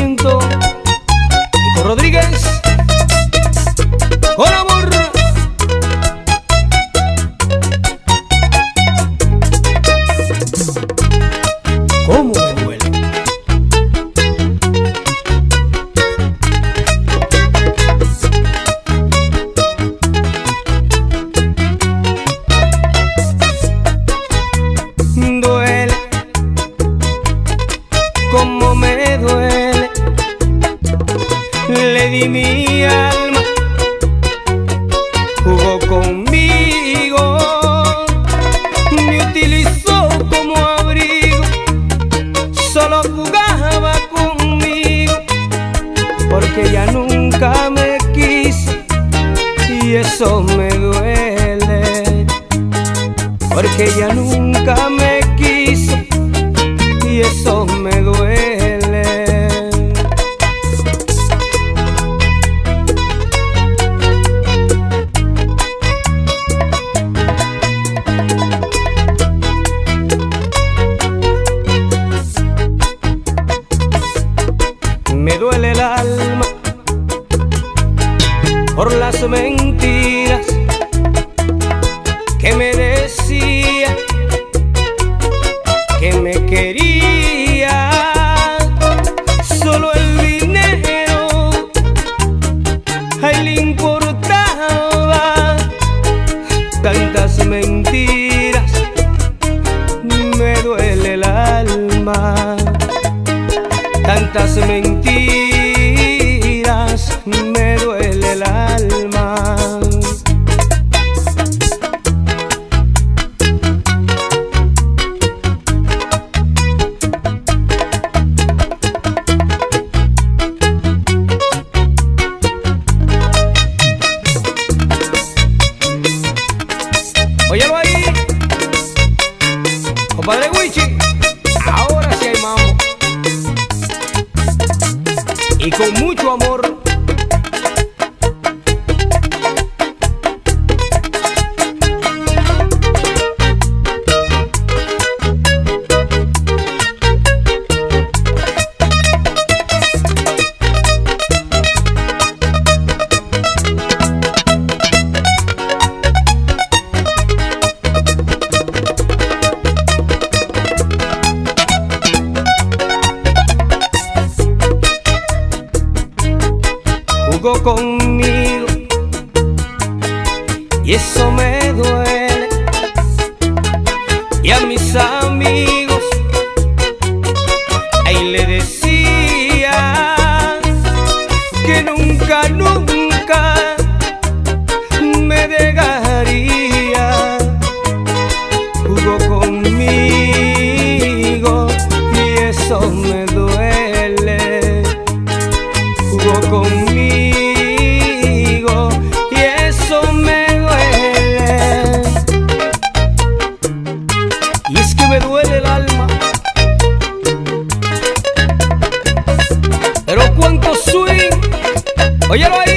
sentimiento. Nico Rodríguez, con amor. ¿Cómo me duele? Duele, cómo me duele. Le di mi alma, jugó conmigo, me utilizó como abrigo, solo jugaba conmigo, porque ella nunca me quiso y eso me duele, porque ella nunca me quiso y eso me duele. Me duele el alma por las mentiras que me decía que me quería, solo el dinero a él le importaba. Tantas mentiras, me duele el alma. Tantas mentiras, me duele el alma. Óyelo ahí, compadre Wichi, ahora sí hay mambo. Y con mucho amor. Jugó conmigo y eso me duele, y a mis amigos ahí le decía que nunca, nunca me dejaría. Jugó conmigo y eso me duele. Jugó conmigo y eso me duele. Y es que me duele el alma. Pero cuánto swing, óyelo ahí.